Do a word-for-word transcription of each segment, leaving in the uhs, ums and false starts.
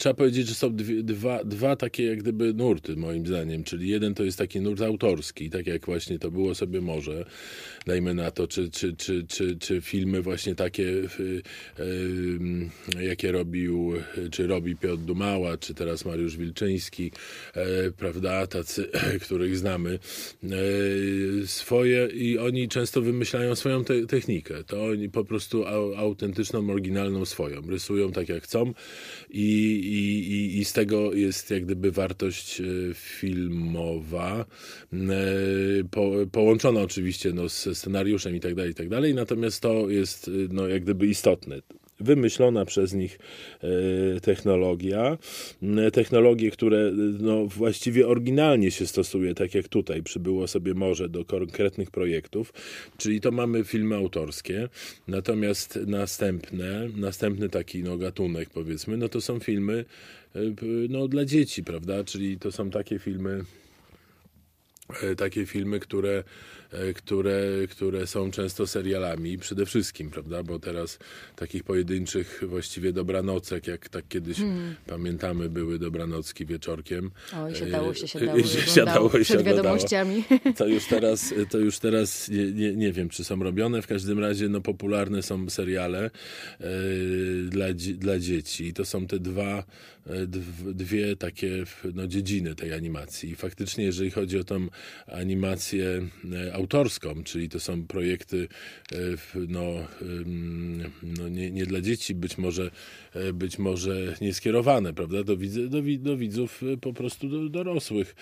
trzeba powiedzieć, że są dwie, dwa, dwa takie jak gdyby nurty moim zdaniem, czyli jeden to jest taki nurt autorski, tak jak właśnie to było sobie może, dajmy na to, czy, czy, czy, czy, czy filmy właśnie takie, y, y, jakie robił, czy robi Piotr Dumała, czy teraz Mariusz Wilczyński, y, prawda, tacy, których znamy, y, swoje i oni często wymyślają swoją te, technikę, to oni po prostu au, autentyczną, oryginalną swoją, rysują tak jak chcą i, i, i, i z tego jest jak gdyby wartość filmowa, po, połączona oczywiście no, z scenariuszem i tak dalej, i tak dalej, natomiast to jest no, jak gdyby istotne. Wymyślona przez nich e, technologia, technologie, które no, właściwie oryginalnie się stosuje, tak jak tutaj przybyło sobie może do konkretnych projektów, czyli to mamy filmy autorskie, natomiast następne, następny taki no, gatunek powiedzmy, no to są filmy e, no, dla dzieci, prawda, czyli to są takie filmy, takie filmy, które, które, które są często serialami przede wszystkim, prawda, bo teraz takich pojedynczych właściwie dobranocek, jak tak kiedyś hmm. pamiętamy, były dobranocki wieczorkiem. Oj, siadało się, siadało, siadało się, przed oglądało. wiadomościami. To już teraz, to już teraz nie, nie, nie wiem, czy są robione, w każdym razie no, popularne są seriale e, dla, dla dzieci i to są te dwa, dwie takie no, dziedziny tej animacji. I faktycznie, jeżeli chodzi o tą animację autorską, czyli to są projekty no, no nie, nie dla dzieci, być może, być może nieskierowane, prawda, do, do, do widzów po prostu do, dorosłych,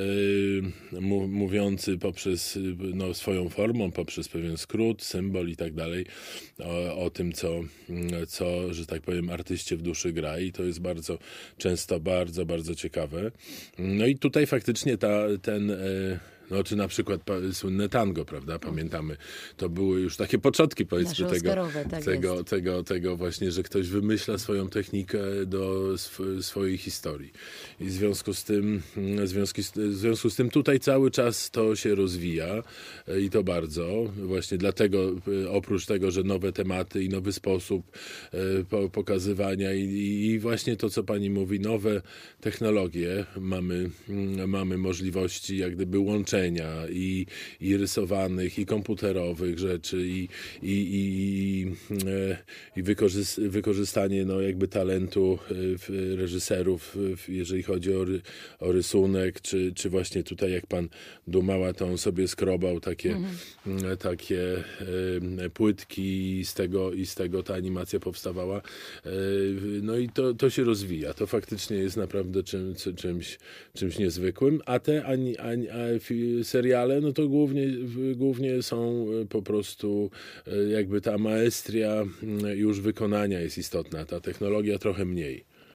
mówiący poprzez no, swoją formą, poprzez pewien skrót, symbol i tak dalej, o, o tym, co, co, że tak powiem, artyście w duszy gra i to jest bardzo często bardzo, bardzo ciekawe. No i tutaj faktycznie ta, ten no, czy na przykład słynne tango, prawda? Pamiętamy, to były już takie początki, powiedzmy, tego, tak tego, tego, tego właśnie, że ktoś wymyśla swoją technikę do sw- swojej historii. I w związku z tym, w związku z, w związku z tym tutaj cały czas to się rozwija i to bardzo. Właśnie dlatego, oprócz tego, że nowe tematy i nowy sposób pokazywania i, i właśnie to, co pani mówi, nowe technologie, mamy, mamy możliwości jak gdyby łączenia i, i rysowanych, i komputerowych rzeczy, i, i, i, i wykorzy- wykorzystanie no, jakby talentu reżyserów, jeżeli chodzi o, ry- o rysunek, czy, czy właśnie tutaj jak pan Dumała, to on sobie skrobał takie, mhm. takie e, płytki i z tego, i z tego ta animacja powstawała. E, no i to, to się rozwija. To faktycznie jest naprawdę czym, czymś, czymś niezwykłym, a te ani, ani, a, seriale, no to głównie, głównie są po prostu jakby ta maestria już wykonania jest istotna, ta technologia trochę mniej.